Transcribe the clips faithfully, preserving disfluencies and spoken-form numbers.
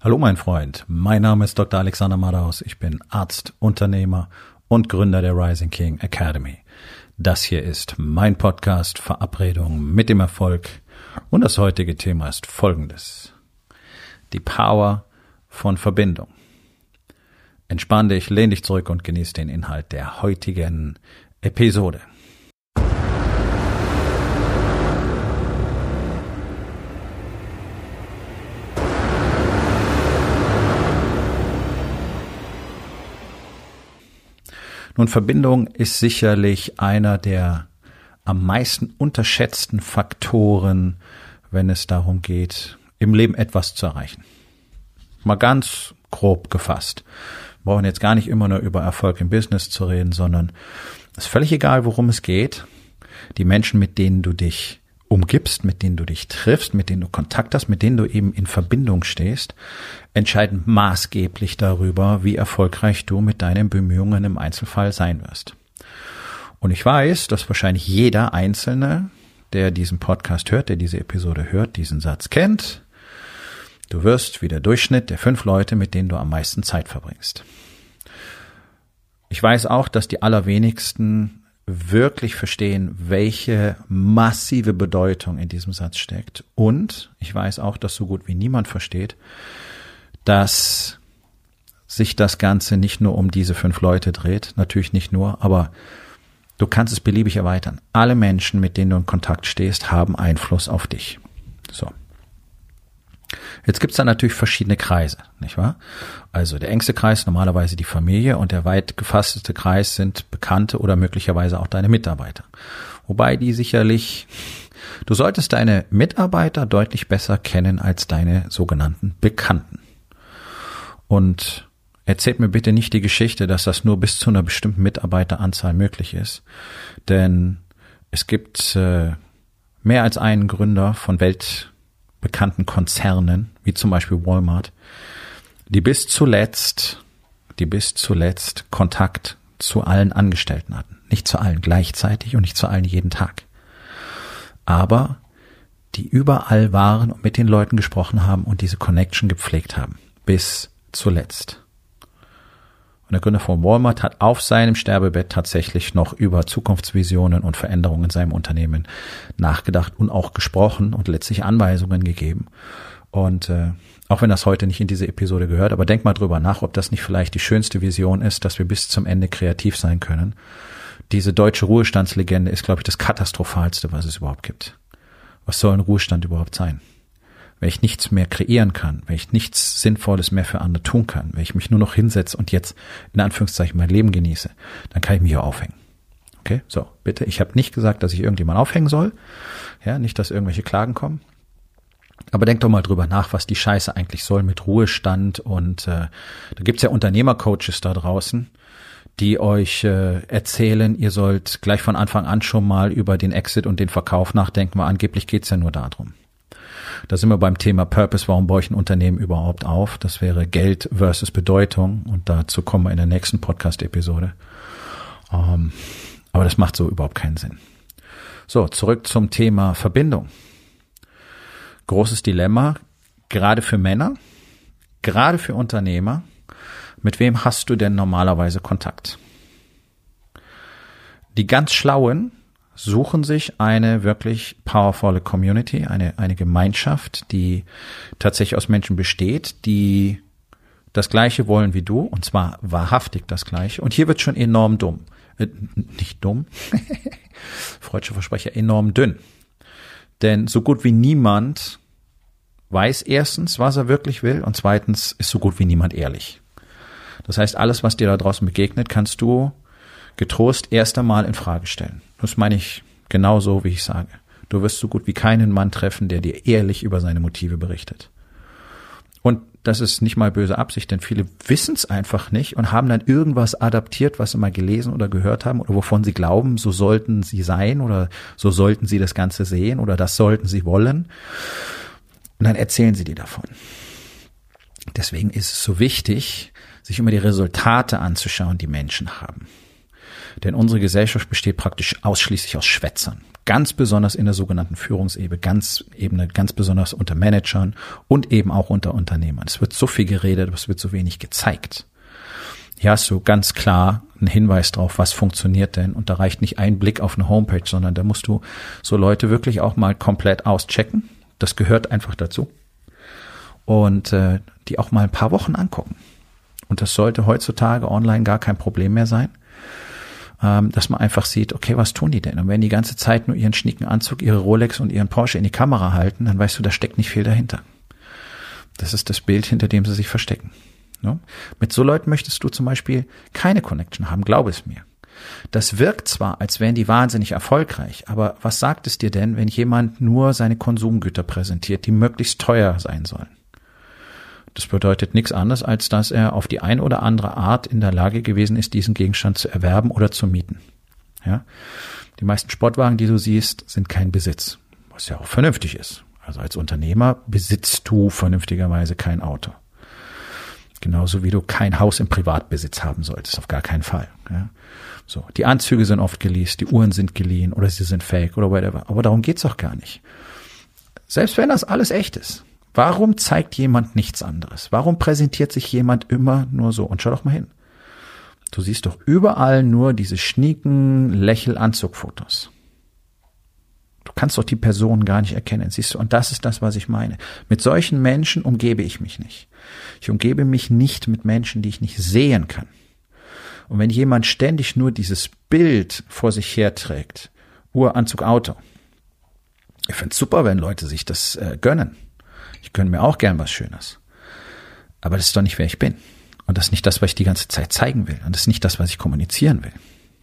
Hallo mein Freund, mein Name ist Doktor Alexander Madaus, ich bin Arzt, Unternehmer und Gründer der Rising King Academy. Das hier ist mein Podcast Verabredung mit dem Erfolg und das heutige Thema ist folgendes: Die Power von Verbindung. Entspann dich, lehn dich zurück und genieß den Inhalt der heutigen Episode. Nun, Verbindung ist sicherlich einer der am meisten unterschätzten Faktoren, wenn es darum geht, im Leben etwas zu erreichen. Mal ganz grob gefasst. Wir brauchen jetzt gar nicht immer nur über Erfolg im Business zu reden, sondern es ist völlig egal, worum es geht. Die Menschen, mit denen du dich umgibst, mit denen du dich triffst, mit denen du Kontakt hast, mit denen du eben in Verbindung stehst, entscheiden maßgeblich darüber, wie erfolgreich du mit deinen Bemühungen im Einzelfall sein wirst. Und ich weiß, dass wahrscheinlich jeder Einzelne, der diesen Podcast hört, der diese Episode hört, diesen Satz kennt. Du wirst wie der Durchschnitt der fünf Leute, mit denen du am meisten Zeit verbringst. Ich weiß auch, dass die allerwenigsten wirklich verstehen, welche massive Bedeutung in diesem Satz steckt. Und ich weiß auch, dass so gut wie niemand versteht, dass sich das Ganze nicht nur um diese fünf Leute dreht, natürlich nicht nur, aber du kannst es beliebig erweitern. Alle Menschen, mit denen du in Kontakt stehst, haben Einfluss auf dich. So. Jetzt gibt's da natürlich verschiedene Kreise, nicht wahr? Also der engste Kreis normalerweise die Familie und der weit gefasste Kreis sind Bekannte oder möglicherweise auch deine Mitarbeiter. Wobei die sicherlich, du solltest deine Mitarbeiter deutlich besser kennen als deine sogenannten Bekannten. Und erzählt mir bitte nicht die Geschichte, dass das nur bis zu einer bestimmten Mitarbeiteranzahl möglich ist. Denn es gibt äh, mehr als einen Gründer von weltbekannten Konzernen, wie zum Beispiel Walmart, die bis zuletzt, die bis zuletzt Kontakt zu allen Angestellten hatten. Nicht zu allen gleichzeitig und nicht zu allen jeden Tag. Aber die überall waren und mit den Leuten gesprochen haben und diese Connection gepflegt haben. Bis zuletzt. Und der Gründer von Walmart hat auf seinem Sterbebett tatsächlich noch über Zukunftsvisionen und Veränderungen in seinem Unternehmen nachgedacht und auch gesprochen und letztlich Anweisungen gegeben. Und äh, auch wenn das heute nicht in diese Episode gehört, aber denk mal drüber nach, ob das nicht vielleicht die schönste Vision ist, dass wir bis zum Ende kreativ sein können. Diese deutsche Ruhestandslegende ist, glaube ich, das Katastrophalste, was es überhaupt gibt. Was soll ein Ruhestand überhaupt sein? Wenn ich nichts mehr kreieren kann, wenn ich nichts Sinnvolles mehr für andere tun kann, wenn ich mich nur noch hinsetze und jetzt in Anführungszeichen mein Leben genieße, dann kann ich mich hier aufhängen. Okay, so, bitte. Ich habe nicht gesagt, dass ich irgendjemand aufhängen soll. Ja, nicht, dass irgendwelche Klagen kommen. Aber denkt doch mal drüber nach, was die Scheiße eigentlich soll mit Ruhestand. Und äh, da gibt's ja Unternehmercoaches da draußen, die euch äh, erzählen, ihr sollt gleich von Anfang an schon mal über den Exit und den Verkauf nachdenken, weil angeblich geht's ja nur darum. Da sind wir beim Thema Purpose. Warum baue ich ein Unternehmen überhaupt auf? Das wäre Geld versus Bedeutung. Und dazu kommen wir in der nächsten Podcast-Episode. Ähm, aber das macht so überhaupt keinen Sinn. So, zurück zum Thema Verbindung. Großes Dilemma, gerade für Männer, gerade für Unternehmer. Mit wem hast du denn normalerweise Kontakt? Die ganz Schlauen suchen sich eine wirklich powervolle Community, eine, eine Gemeinschaft, die tatsächlich aus Menschen besteht, die das Gleiche wollen wie du, und zwar wahrhaftig das Gleiche. Und hier wird schon enorm dumm. Äh, nicht dumm, freudscher Versprecher, enorm dünn. Denn so gut wie niemand weiß erstens, was er wirklich will, und zweitens ist so gut wie niemand ehrlich. Das heißt, alles, was dir da draußen begegnet, kannst du getrost erst einmal in Frage stellen. Das meine ich genauso, wie ich sage. Du wirst so gut wie keinen Mann treffen, der dir ehrlich über seine Motive berichtet. Und das ist nicht mal böse Absicht, denn viele wissen es einfach nicht und haben dann irgendwas adaptiert, was sie mal gelesen oder gehört haben oder wovon sie glauben, so sollten sie sein oder so sollten sie das Ganze sehen oder das sollten sie wollen. Und dann erzählen sie dir davon. Deswegen ist es so wichtig, sich immer die Resultate anzuschauen, die Menschen haben. Denn unsere Gesellschaft besteht praktisch ausschließlich aus Schwätzern. Ganz besonders in der sogenannten Führungsebene, ganz Ebene, ganz besonders unter Managern und eben auch unter Unternehmern. Es wird so viel geredet, aber es wird so wenig gezeigt. Hier hast du ganz klar einen Hinweis drauf, was funktioniert denn. Und da reicht nicht ein Blick auf eine Homepage, sondern da musst du so Leute wirklich auch mal komplett auschecken. Das gehört einfach dazu. Und äh, die auch mal ein paar Wochen angucken. Und das sollte heutzutage online gar kein Problem mehr sein, ähm, dass man einfach sieht, okay, was tun die denn? Und wenn die ganze Zeit nur ihren schnieken Anzug, ihre Rolex und ihren Porsche in die Kamera halten, dann weißt du, da steckt nicht viel dahinter. Das ist das Bild, hinter dem sie sich verstecken. Ja? Mit so Leuten möchtest du zum Beispiel keine Connection haben, glaube es mir. Das wirkt zwar, als wären die wahnsinnig erfolgreich, aber was sagt es dir denn, wenn jemand nur seine Konsumgüter präsentiert, die möglichst teuer sein sollen? Das bedeutet nichts anderes, als dass er auf die eine oder andere Art in der Lage gewesen ist, diesen Gegenstand zu erwerben oder zu mieten. Ja? Die meisten Sportwagen, die du siehst, sind kein Besitz, was ja auch vernünftig ist. Also als Unternehmer besitzt du vernünftigerweise kein Auto. Genauso wie du kein Haus im Privatbesitz haben solltest, auf gar keinen Fall. Ja? So, die Anzüge sind oft geleast, die Uhren sind geliehen oder sie sind fake oder whatever. Aber darum geht's doch gar nicht. Selbst wenn das alles echt ist. Warum zeigt jemand nichts anderes? Warum präsentiert sich jemand immer nur so? Und schau doch mal hin. Du siehst doch überall nur diese schnieken Lächel-Anzugfotos. Du kannst doch die Person gar nicht erkennen, siehst du? Und das ist das, was ich meine. Mit solchen Menschen umgebe ich mich nicht. Ich umgebe mich nicht mit Menschen, die ich nicht sehen kann. Und wenn jemand ständig nur dieses Bild vor sich herträgt, Uhr, Anzug, Auto, ich finde es super, wenn Leute sich das äh, gönnen. Ich gönne mir auch gern was Schönes. Aber das ist doch nicht, wer ich bin. Und das ist nicht das, was ich die ganze Zeit zeigen will. Und das ist nicht das, was ich kommunizieren will.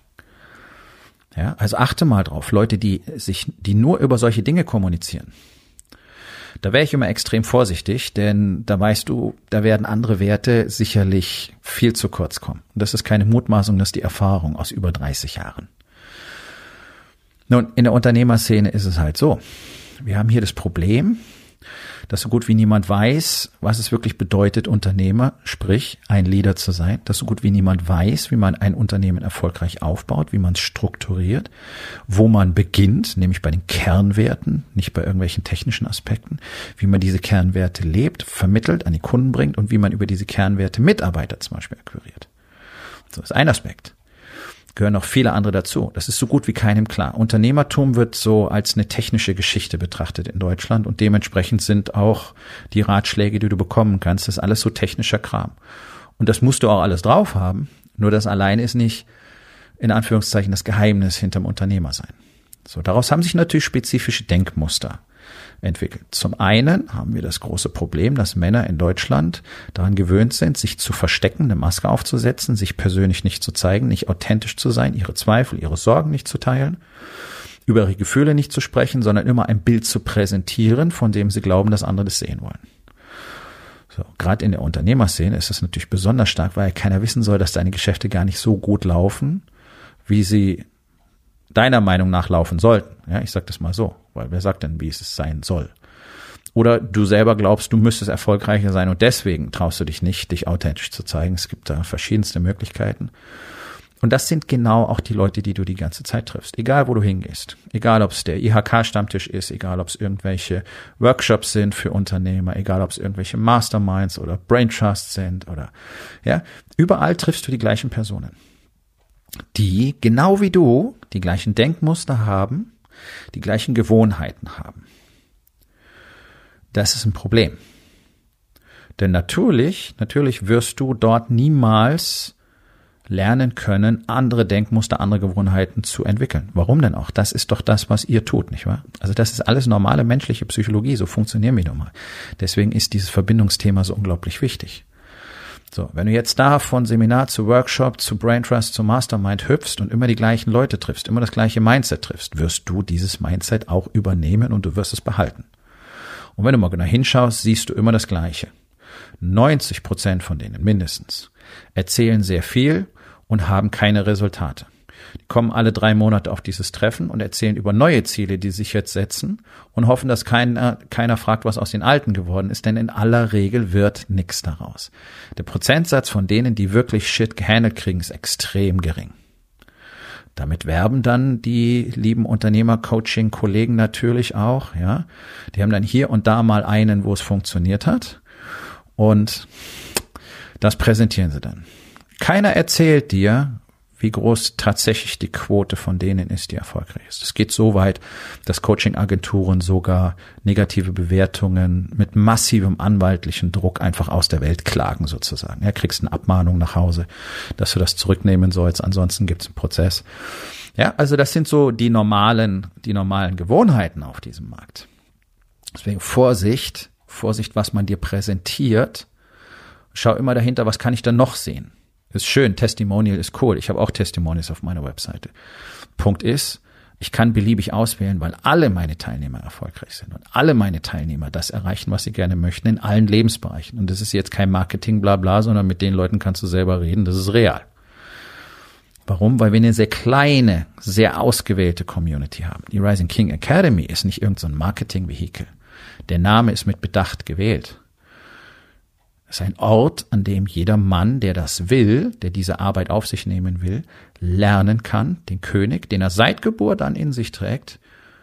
Ja, also achte mal drauf. Leute, die sich, die nur über solche Dinge kommunizieren. Da wäre ich immer extrem vorsichtig, denn da weißt du, da werden andere Werte sicherlich viel zu kurz kommen. Und das ist keine Mutmaßung, das ist die Erfahrung aus über dreißig Jahren. Nun, in der Unternehmerszene ist es halt so. Wir haben hier das Problem, dass so gut wie niemand weiß, was es wirklich bedeutet, Unternehmer, sprich ein Leader zu sein, dass so gut wie niemand weiß, wie man ein Unternehmen erfolgreich aufbaut, wie man es strukturiert, wo man beginnt, nämlich bei den Kernwerten, nicht bei irgendwelchen technischen Aspekten, wie man diese Kernwerte lebt, vermittelt, an die Kunden bringt und wie man über diese Kernwerte Mitarbeiter zum Beispiel akquiriert. So ist ein Aspekt. Gehören noch viele andere dazu. Das ist so gut wie keinem klar. Unternehmertum wird so als eine technische Geschichte betrachtet in Deutschland und dementsprechend sind auch die Ratschläge, die du bekommen kannst, das ist alles so technischer Kram. Und das musst du auch alles drauf haben, nur das alleine ist nicht, in Anführungszeichen, das Geheimnis hinterm Unternehmersein. So, daraus haben sich natürlich spezifische Denkmuster entwickelt. Zum einen haben wir das große Problem, dass Männer in Deutschland daran gewöhnt sind, sich zu verstecken, eine Maske aufzusetzen, sich persönlich nicht zu zeigen, nicht authentisch zu sein, ihre Zweifel, ihre Sorgen nicht zu teilen, über ihre Gefühle nicht zu sprechen, sondern immer ein Bild zu präsentieren, von dem sie glauben, dass andere das sehen wollen. So, gerade in der Unternehmerszene ist das natürlich besonders stark, weil keiner wissen soll, dass deine Geschäfte gar nicht so gut laufen, wie sie deiner Meinung nach laufen sollten. Ja, ich sag das mal so, weil wer sagt denn, wie es sein soll? Oder du selber glaubst, du müsstest erfolgreicher sein und deswegen traust du dich nicht, dich authentisch zu zeigen. Es gibt da verschiedenste Möglichkeiten. Und das sind genau auch die Leute, die du die ganze Zeit triffst. Egal, wo du hingehst. Egal, ob es der I H K-Stammtisch ist, egal, ob es irgendwelche Workshops sind für Unternehmer, egal, ob es irgendwelche Masterminds oder Brain Trusts sind oder, ja, überall triffst du die gleichen Personen, die genau wie du die gleichen Denkmuster haben, die gleichen Gewohnheiten haben. Das ist ein Problem. Denn natürlich, natürlich wirst du dort niemals lernen können, andere Denkmuster, andere Gewohnheiten zu entwickeln. Warum denn auch? Das ist doch das, was ihr tut, nicht wahr? Also das ist alles normale menschliche Psychologie, so funktionieren wir nun mal. Deswegen ist dieses Verbindungsthema so unglaublich wichtig. So, wenn du jetzt da von Seminar zu Workshop, zu Brain Trust, zu Mastermind hüpfst und immer die gleichen Leute triffst, immer das gleiche Mindset triffst, wirst du dieses Mindset auch übernehmen und du wirst es behalten. Und wenn du mal genau hinschaust, siehst du immer das Gleiche. neunzig Prozent von denen mindestens erzählen sehr viel und haben keine Resultate. Die kommen alle drei Monate auf dieses Treffen und erzählen über neue Ziele, die sie sich jetzt setzen und hoffen, dass keiner, keiner fragt, was aus den alten geworden ist, denn in aller Regel wird nichts daraus. Der Prozentsatz von denen, die wirklich Shit gehandelt kriegen, ist extrem gering. Damit werben dann die lieben Unternehmer-Coaching-Kollegen natürlich auch, ja. Die haben dann hier und da mal einen, wo es funktioniert hat. Und das präsentieren sie dann. Keiner erzählt dir, wie groß tatsächlich die Quote von denen ist, die erfolgreich ist. Es geht so weit, dass Coaching-Agenturen sogar negative Bewertungen mit massivem anwaltlichen Druck einfach aus der Welt klagen sozusagen. Ja, kriegst eine Abmahnung nach Hause, dass du das zurücknehmen sollst, ansonsten gibt's einen Prozess. Ja, also das sind so die normalen, die normalen Gewohnheiten auf diesem Markt. Deswegen Vorsicht, Vorsicht, was man dir präsentiert. Schau immer dahinter, was kann ich da noch sehen? Ist schön, Testimonial ist cool. Ich habe auch Testimonials auf meiner Webseite. Punkt ist, ich kann beliebig auswählen, weil alle meine Teilnehmer erfolgreich sind und alle meine Teilnehmer das erreichen, was sie gerne möchten, in allen Lebensbereichen. Und das ist jetzt kein Marketing, bla bla, sondern mit den Leuten kannst du selber reden. Das ist real. Warum? Weil wir eine sehr kleine, sehr ausgewählte Community haben. Die Rising King Academy ist nicht irgendein so Marketing-Vehikel. Der Name ist mit Bedacht gewählt. Es ist ein Ort, an dem jeder Mann, der das will, der diese Arbeit auf sich nehmen will, lernen kann, den König, den er seit Geburt an in sich trägt,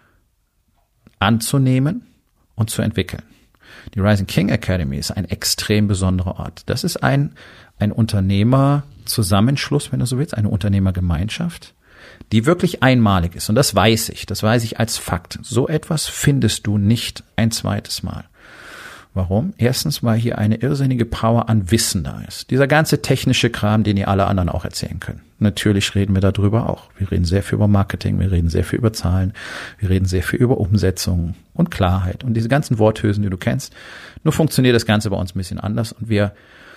anzunehmen und zu entwickeln. Die Rising King Academy ist ein extrem besonderer Ort. Das ist ein, ein Unternehmerzusammenschluss, wenn du so willst, eine Unternehmergemeinschaft, die wirklich einmalig ist. Und das weiß ich, das weiß ich als Fakt. So etwas findest du nicht ein zweites Mal. Warum? Erstens, weil hier eine irrsinnige Power an Wissen da ist. Dieser ganze technische Kram, den ihr alle anderen auch erzählen können. Natürlich reden wir darüber auch. Wir reden sehr viel über Marketing, wir reden sehr viel über Zahlen, wir reden sehr viel über Umsetzung und Klarheit und diese ganzen Worthülsen, die du kennst. Nur funktioniert das Ganze bei uns ein bisschen anders und wir,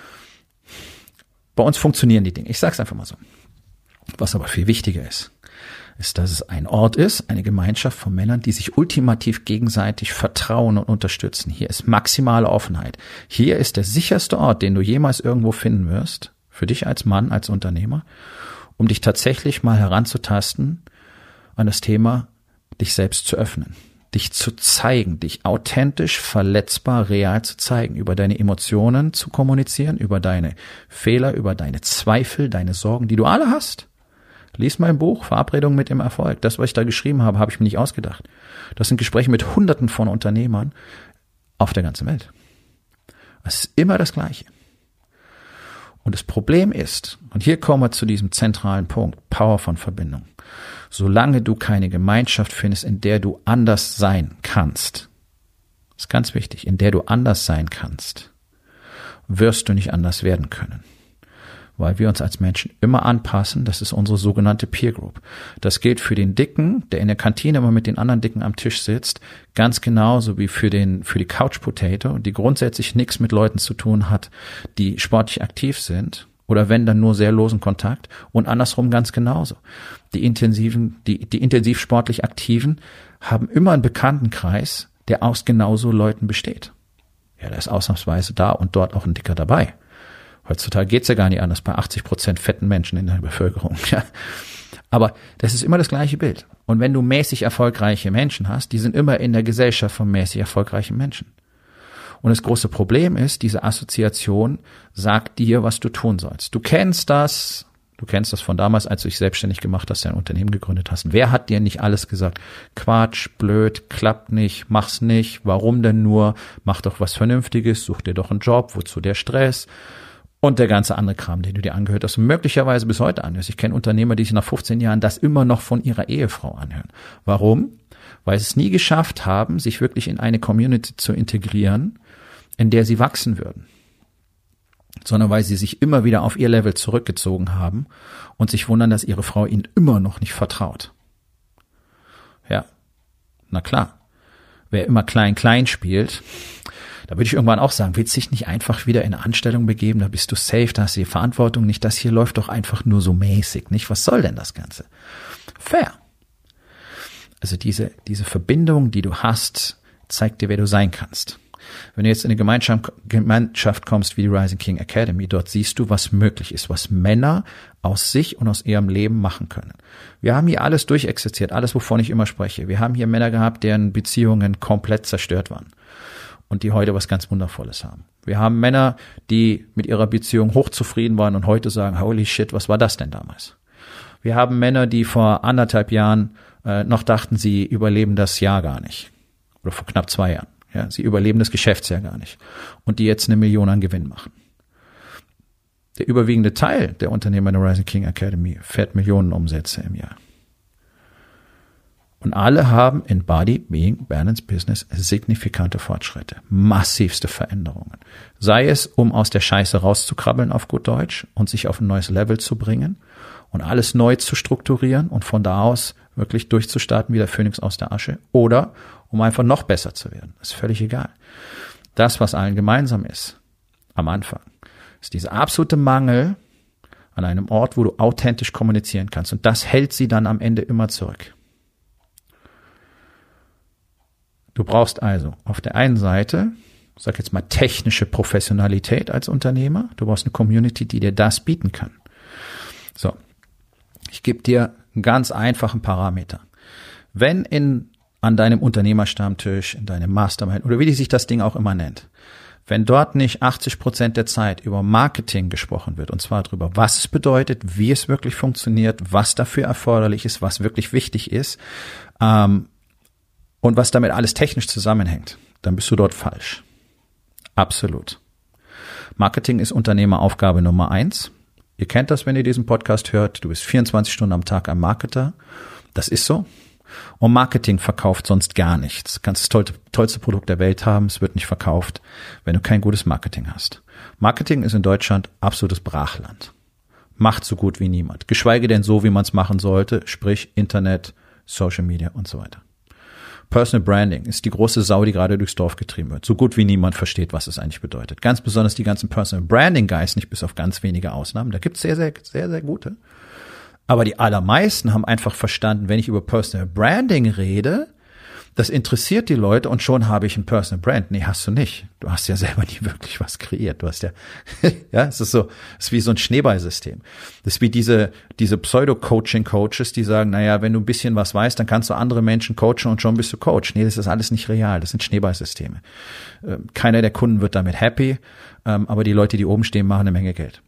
bei uns funktionieren die Dinge. Ich sag's einfach mal so. Was aber viel wichtiger ist, ist, dass es ein Ort ist, eine Gemeinschaft von Männern, die sich ultimativ gegenseitig vertrauen und unterstützen. Hier ist maximale Offenheit. Hier ist der sicherste Ort, den du jemals irgendwo finden wirst, für dich als Mann, als Unternehmer, um dich tatsächlich mal heranzutasten an das Thema, dich selbst zu öffnen, dich zu zeigen, dich authentisch, verletzbar, real zu zeigen, über deine Emotionen zu kommunizieren, über deine Fehler, über deine Zweifel, deine Sorgen, die du alle hast. Lies mein Buch, Verabredung mit dem Erfolg. Das, was ich da geschrieben habe, habe ich mir nicht ausgedacht. Das sind Gespräche mit Hunderten von Unternehmern auf der ganzen Welt. Es ist immer das Gleiche. Und das Problem ist, und hier kommen wir zu diesem zentralen Punkt, Power von Verbindung. Solange du keine Gemeinschaft findest, in der du anders sein kannst, ist ganz wichtig, in der du anders sein kannst, wirst du nicht anders werden können. Weil wir uns als Menschen immer anpassen, das ist unsere sogenannte Peer Group. Das gilt für den Dicken, der in der Kantine immer mit den anderen Dicken am Tisch sitzt, ganz genauso wie für den für die Couch Potato, die grundsätzlich nichts mit Leuten zu tun hat, die sportlich aktiv sind oder wenn dann nur sehr losen Kontakt und andersrum ganz genauso. Die intensiven, die die intensiv sportlich Aktiven haben immer einen Bekanntenkreis, der aus genauso Leuten besteht. Ja, da ist ausnahmsweise da und dort auch ein Dicker dabei. Heutzutage geht's ja gar nicht anders bei achtzig Prozent fetten Menschen in der Bevölkerung. Ja. Aber das ist immer das gleiche Bild. Und wenn du mäßig erfolgreiche Menschen hast, die sind immer in der Gesellschaft von mäßig erfolgreichen Menschen. Und das große Problem ist, diese Assoziation sagt dir, was du tun sollst. Du kennst das, du kennst das von damals, als du dich selbstständig gemacht hast, dein Unternehmen gegründet hast. Wer hat dir nicht alles gesagt? Quatsch, blöd, klappt nicht, mach's nicht, warum denn nur? Mach doch was Vernünftiges, such dir doch einen Job, wozu der Stress? Und der ganze andere Kram, den du dir angehört hast und möglicherweise bis heute anhörst. Ich kenne Unternehmer, die sich nach fünfzehn Jahren das immer noch von ihrer Ehefrau anhören. Warum? Weil sie es nie geschafft haben, sich wirklich in eine Community zu integrieren, in der sie wachsen würden. Sondern weil sie sich immer wieder auf ihr Level zurückgezogen haben und sich wundern, dass ihre Frau ihnen immer noch nicht vertraut. Ja, na klar. Wer immer klein-klein spielt, da würde ich irgendwann auch sagen, willst du dich nicht einfach wieder in eine Anstellung begeben, da bist du safe, da hast du die Verantwortung nicht, das hier läuft doch einfach nur so mäßig, nicht? Was soll denn das Ganze? Fair. Also diese, diese Verbindung, die du hast, zeigt dir, wer du sein kannst. Wenn du jetzt in eine Gemeinschaft, Gemeinschaft kommst wie die Rising King Academy, dort siehst du, was möglich ist, was Männer aus sich und aus ihrem Leben machen können. Wir haben hier alles durchexerziert, alles, wovon ich immer spreche. Wir haben hier Männer gehabt, deren Beziehungen komplett zerstört waren und die heute was ganz Wundervolles haben. Wir haben Männer, die mit ihrer Beziehung hochzufrieden waren und heute sagen, holy shit, was war das denn damals? Wir haben Männer, die vor anderthalb Jahren äh, noch dachten, sie überleben das Jahr gar nicht. Oder vor knapp zwei Jahren. Ja, sie überleben das Geschäftsjahr gar nicht. Und die jetzt eine Million an Gewinn machen. Der überwiegende Teil der Unternehmer in der Rising King Academy fährt Millionen Umsätze im Jahr. Und alle haben in Body, Being, Balance, Business signifikante Fortschritte, massivste Veränderungen. Sei es, um aus der Scheiße rauszukrabbeln auf gut Deutsch und sich auf ein neues Level zu bringen und alles neu zu strukturieren und von da aus wirklich durchzustarten wie der Phönix aus der Asche, oder um einfach noch besser zu werden. Das ist völlig egal. Das, was allen gemeinsam ist, am Anfang, ist dieser absolute Mangel an einem Ort, wo du authentisch kommunizieren kannst. Und das hält sie dann am Ende immer zurück. Du brauchst also auf der einen Seite, ich sag jetzt mal, technische Professionalität als Unternehmer. Du brauchst eine Community, die dir das bieten kann. So, ich gebe dir einen ganz einfachen Parameter. Wenn in an deinem Unternehmerstammtisch, in deinem Mastermind oder wie sich das Ding auch immer nennt, wenn dort nicht achtzig Prozent der Zeit über Marketing gesprochen wird, und zwar darüber, was es bedeutet, wie es wirklich funktioniert, was dafür erforderlich ist, was wirklich wichtig ist, ähm, und was damit alles technisch zusammenhängt, dann bist du dort falsch. Absolut. Marketing ist Unternehmeraufgabe Nummer eins. Ihr kennt das, wenn ihr diesen Podcast hört. Du bist vierundzwanzig Stunden am Tag ein Marketer. Das ist so. Und Marketing verkauft sonst gar nichts. Du kannst das tollste, tollste Produkt der Welt haben, es wird nicht verkauft, wenn du kein gutes Marketing hast. Marketing ist in Deutschland absolutes Brachland. Macht so gut wie niemand. Geschweige denn so, wie man es machen sollte, sprich Internet, Social Media und so weiter. Personal Branding ist die große Sau, die gerade durchs Dorf getrieben wird. So gut wie niemand versteht, was es eigentlich bedeutet. Ganz besonders die ganzen Personal Branding Guys, nicht bis auf ganz wenige Ausnahmen. Da gibt es sehr, sehr, sehr, sehr gute. Aber die allermeisten haben einfach verstanden, wenn ich über Personal Branding rede, das interessiert die Leute und schon habe ich ein Personal Brand. Nee, hast du nicht. Du hast ja selber nie wirklich was kreiert. Du hast ja, ja, es ist so, es ist wie so ein Schneeballsystem. Das ist wie diese, diese Pseudo-Coaching-Coaches, die sagen, naja, wenn du ein bisschen was weißt, dann kannst du andere Menschen coachen und schon bist du Coach. Nee, das ist alles nicht real. Das sind Schneeballsysteme. Keiner der Kunden wird damit happy, aber die Leute, die oben stehen, machen eine Menge Geld.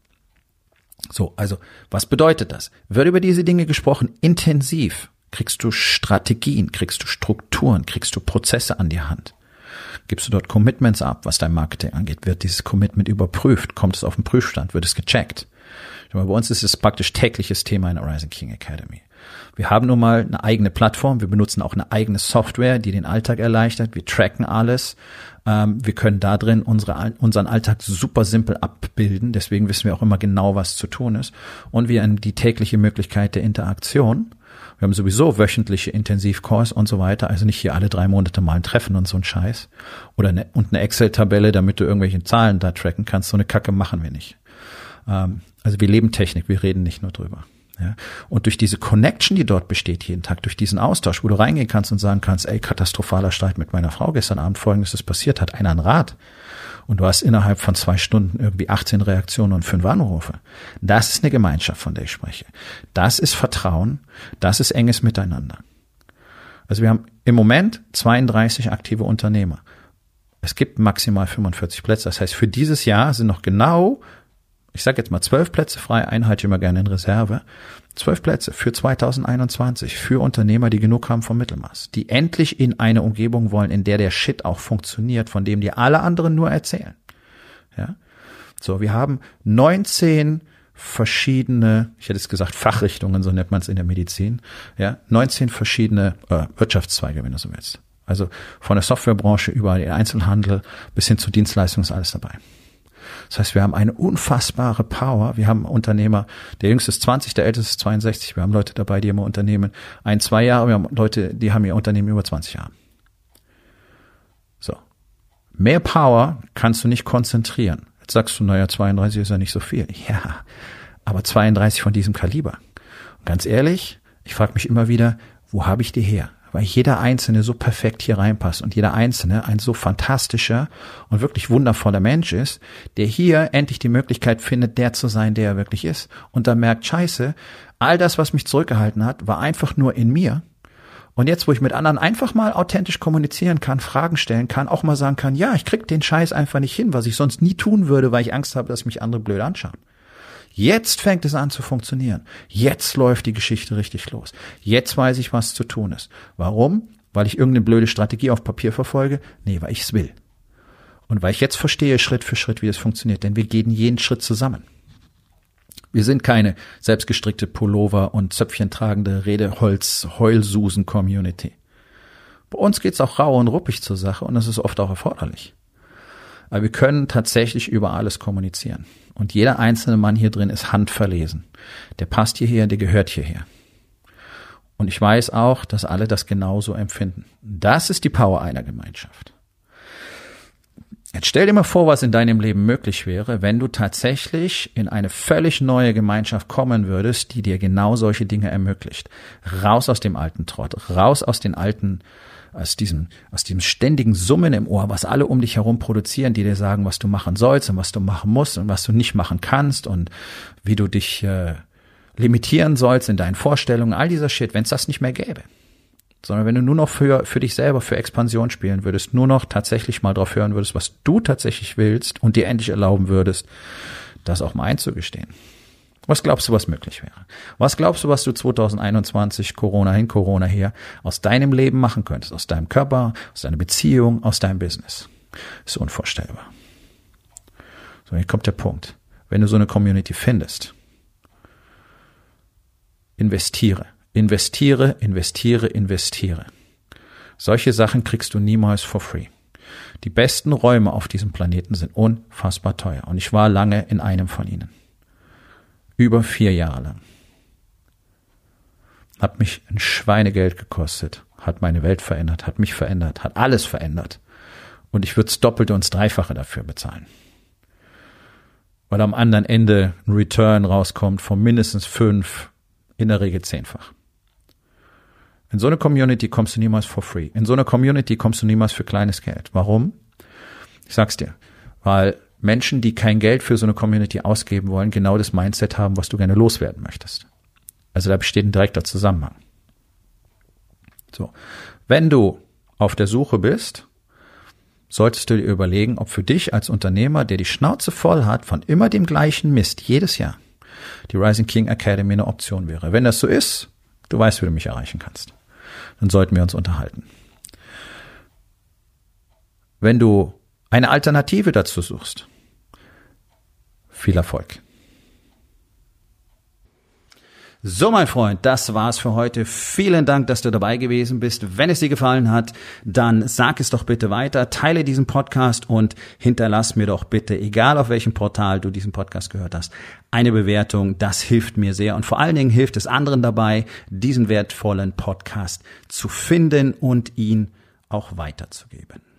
So, also, was bedeutet das? Wird über diese Dinge gesprochen, intensiv. Kriegst du Strategien, kriegst du Strukturen, kriegst du Prozesse an die Hand. Gibst du dort Commitments ab, was dein Marketing angeht? Wird dieses Commitment überprüft? Kommt es auf den Prüfstand? Wird es gecheckt? Bei uns ist es praktisch tägliches Thema in der Rising King Academy. Wir haben nun mal eine eigene Plattform. Wir benutzen auch eine eigene Software, die den Alltag erleichtert. Wir tracken alles. Wir können da drin unsere, unseren Alltag super simpel abbilden. Deswegen wissen wir auch immer genau, was zu tun ist. Und wir haben die tägliche Möglichkeit der Interaktion. Wir haben sowieso wöchentliche Intensivcalls und so weiter. Also nicht hier alle drei Monate mal ein Treffen und so ein Scheiß. Oder eine, und eine Excel-Tabelle, damit du irgendwelche Zahlen da tracken kannst. So eine Kacke machen wir nicht. Also wir leben Technik, wir reden nicht nur drüber. Ja, und durch diese Connection, die dort besteht jeden Tag, durch diesen Austausch, wo du reingehen kannst und sagen kannst, ey, katastrophaler Streit mit meiner Frau gestern Abend, Folgendes ist passiert, hat einer einen Rat. Und du hast innerhalb von zwei Stunden irgendwie achtzehn Reaktionen und fünf Anrufe. Das ist eine Gemeinschaft, von der ich spreche. Das ist Vertrauen, das ist enges Miteinander. Also wir haben im Moment zweiunddreißig aktive Unternehmer. Es gibt maximal fünfundvierzig Plätze. Das heißt, für dieses Jahr sind noch genau, ich sage jetzt mal zwölf Plätze frei, einen halte ich immer gerne in Reserve. Zwölf Plätze für zweitausendeinundzwanzig für Unternehmer, die genug haben vom Mittelmaß, die endlich in eine Umgebung wollen, in der der Shit auch funktioniert, von dem dir alle anderen nur erzählen. Ja, so, wir haben neunzehn verschiedene, ich hätte es gesagt Fachrichtungen, so nennt man es in der Medizin, ja, neunzehn verschiedene äh, Wirtschaftszweige, wenn du so willst. Also von der Softwarebranche über den Einzelhandel bis hin zu Dienstleistungen ist alles dabei. Das heißt, wir haben eine unfassbare Power. Wir haben Unternehmer, der jüngste ist zwanzig, der älteste ist zweiundsechzig. Wir haben Leute dabei, die immer Unternehmen ein, zwei Jahre. Wir haben Leute, die haben ihr Unternehmen über zwanzig Jahre. So. Mehr Power kannst du nicht konzentrieren. Jetzt sagst du, naja, zweiunddreißig ist ja nicht so viel. Ja, aber zweiunddreißig von diesem Kaliber. Und ganz ehrlich, ich frage mich immer wieder, wo habe ich die her? Weil jeder Einzelne so perfekt hier reinpasst und jeder Einzelne ein so fantastischer und wirklich wundervoller Mensch ist, der hier endlich die Möglichkeit findet, der zu sein, der er wirklich ist. Und dann merkt, scheiße, all das, was mich zurückgehalten hat, war einfach nur in mir. Und jetzt, wo ich mit anderen einfach mal authentisch kommunizieren kann, Fragen stellen kann, auch mal sagen kann, ja, ich krieg den Scheiß einfach nicht hin, was ich sonst nie tun würde, weil ich Angst habe, dass mich andere blöd anschauen. Jetzt fängt es an zu funktionieren. Jetzt läuft die Geschichte richtig los. Jetzt weiß ich, was zu tun ist. Warum? Weil ich irgendeine blöde Strategie auf Papier verfolge? Nee, weil ich es will. Und weil ich jetzt verstehe, Schritt für Schritt, wie es funktioniert. Denn wir gehen jeden Schritt zusammen. Wir sind keine selbstgestrickte Pullover und Zöpfchen tragende Redeholz-Heulsusen-Community. Bei uns geht's auch rau und ruppig zur Sache und das ist oft auch erforderlich. Aber wir können tatsächlich über alles kommunizieren. Und jeder einzelne Mann hier drin ist handverlesen. Der passt hierher, der gehört hierher. Und ich weiß auch, dass alle das genauso empfinden. Das ist die Power einer Gemeinschaft. Jetzt stell dir mal vor, was in deinem Leben möglich wäre, wenn du tatsächlich in eine völlig neue Gemeinschaft kommen würdest, die dir genau solche Dinge ermöglicht. Raus aus dem alten Trott, raus aus den alten, aus diesem, aus diesem ständigen Summen im Ohr, was alle um dich herum produzieren, die dir sagen, was du machen sollst und was du machen musst und was du nicht machen kannst und wie du dich äh, limitieren sollst in deinen Vorstellungen, all dieser Shit, wenn es das nicht mehr gäbe. Sondern wenn du nur noch für, für dich selber, für Expansion spielen würdest, nur noch tatsächlich mal drauf hören würdest, was du tatsächlich willst und dir endlich erlauben würdest, das auch mal einzugestehen. Was glaubst du, was möglich wäre? Was glaubst du, was du zwanzig einundzwanzig, Corona hin, Corona her, aus deinem Leben machen könntest? Aus deinem Körper, aus deiner Beziehung, aus deinem Business? Das ist unvorstellbar. So, hier kommt der Punkt. Wenn du so eine Community findest, investiere. Investiere, investiere, investiere. Solche Sachen kriegst du niemals for free. Die besten Räume auf diesem Planeten sind unfassbar teuer. Und ich war lange in einem von ihnen. Über vier Jahre lang. Hat mich ein Schweinegeld gekostet. Hat meine Welt verändert, hat mich verändert, hat alles verändert. Und ich würde das Doppelte und das Dreifache dafür bezahlen. Weil am anderen Ende ein Return rauskommt von mindestens fünf, in der Regel zehnfach. In so eine Community kommst du niemals for free. In so eine Community kommst du niemals für kleines Geld. Warum? Ich sag's dir. Weil Menschen, die kein Geld für so eine Community ausgeben wollen, genau das Mindset haben, was du gerne loswerden möchtest. Also da besteht ein direkter Zusammenhang. So. Wenn du auf der Suche bist, solltest du dir überlegen, ob für dich als Unternehmer, der die Schnauze voll hat von immer dem gleichen Mist, jedes Jahr, die Rising King Academy eine Option wäre. Wenn das so ist, du weißt, wie du mich erreichen kannst. Dann sollten wir uns unterhalten. Wenn du eine Alternative dazu suchst, viel Erfolg. So, mein Freund, das war's für heute. Vielen Dank, dass du dabei gewesen bist. Wenn es dir gefallen hat, dann sag es doch bitte weiter, teile diesen Podcast und hinterlass mir doch bitte, egal auf welchem Portal du diesen Podcast gehört hast, eine Bewertung. Das hilft mir sehr und vor allen Dingen hilft es anderen dabei, diesen wertvollen Podcast zu finden und ihn auch weiterzugeben.